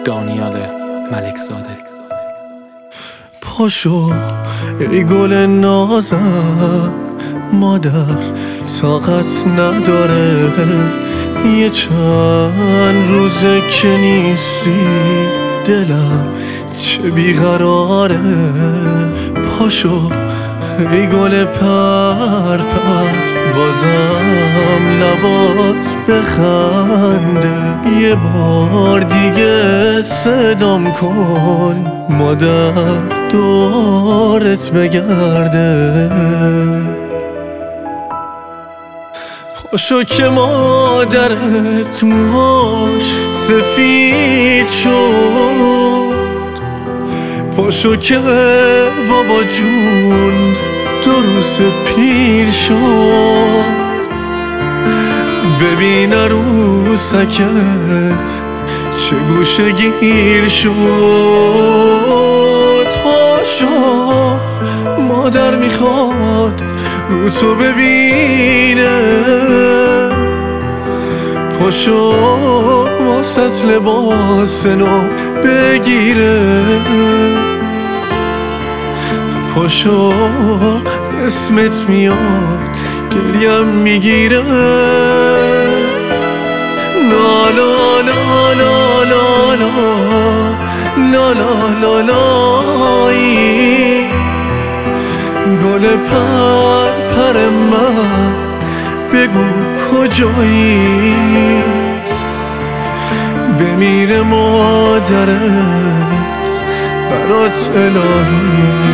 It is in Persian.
دانیال ملک زاده. پاشو ای گل نازم، مادر طاقت نداره یه چند روزه که نیستی، دلم چه بیقراره. پاشو ای گل پر بازم لبات بخنده، یه بار دیگه صدام کن مادر دورت بگرده. پاشو که مادرت موهاش سفید شد، پاشو که بابا جون 2 روز پیر شد، ببین عروسکت چه گوشه گیر شد. پاشو مادر میخواد رو تو ببینه، پاشو واسه لباس نو بگیره، پاشو اسمت میاد گریم میگیره. لا لا لا لا لا لا لا لا لایی، گل پر من بگو کجایی، بمیره مادرت برات الهی.